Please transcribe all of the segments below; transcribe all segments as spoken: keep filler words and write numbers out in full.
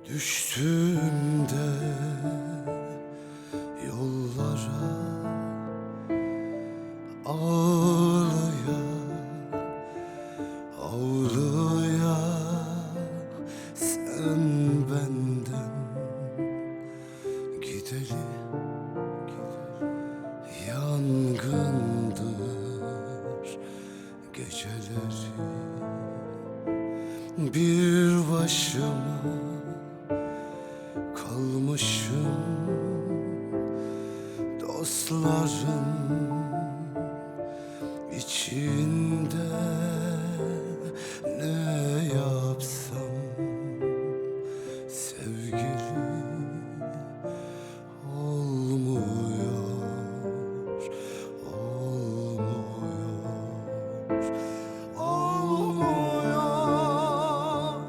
Düştüğümde yollara ağlaya ağlaya sen benden gideli yangındır geceleri bir başıma kalmışım dostlarım içinde ne yapsam sevgili olmuyor olmuyor olmuyor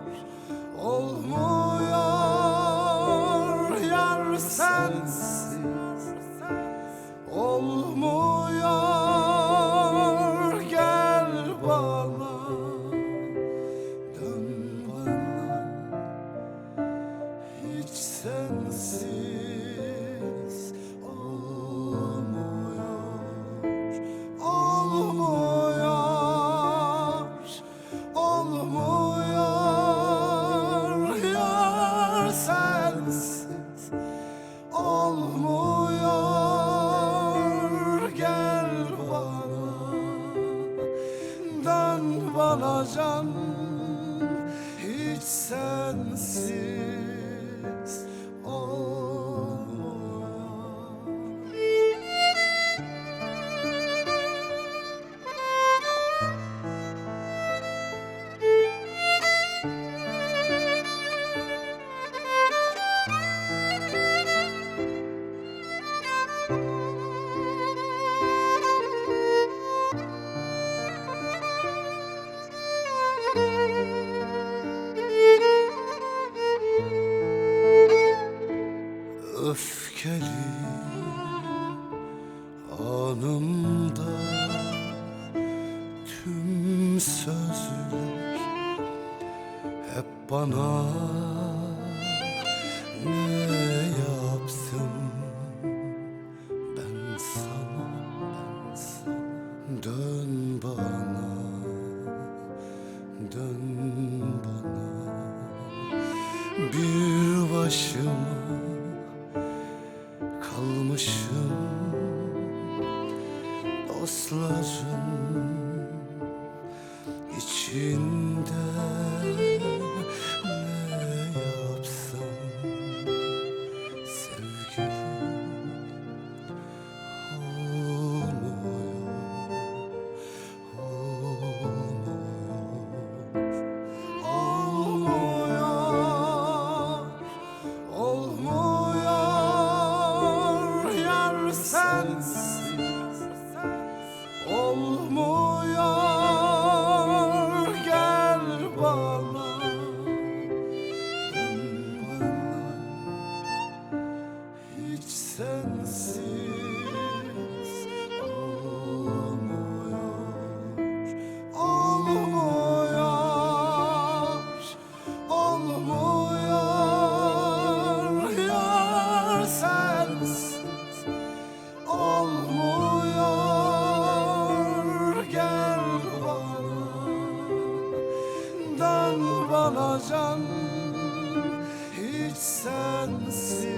olmuyor yar sensiz olmuyor gel bana dön bana hiç sensiz olmuyor olmuyor olmuyor yar sensiz olmuyor gel bana dön bana can hiç sensiz olmuyor. Öfkeli anımda tüm sözler hep bana ne yapsın ben sana ben sana dön bana dön bana bir başıma kalmışım dostlarım içinde ne yapsam sevgilim olmuyor olmuyor olmuyor yar sensiz olmuyor gel bana dön bana hiç sensiz olmuyor olmuyor olmuyor yar sensiz olmuyor gel bana dön bana can hiç sensiz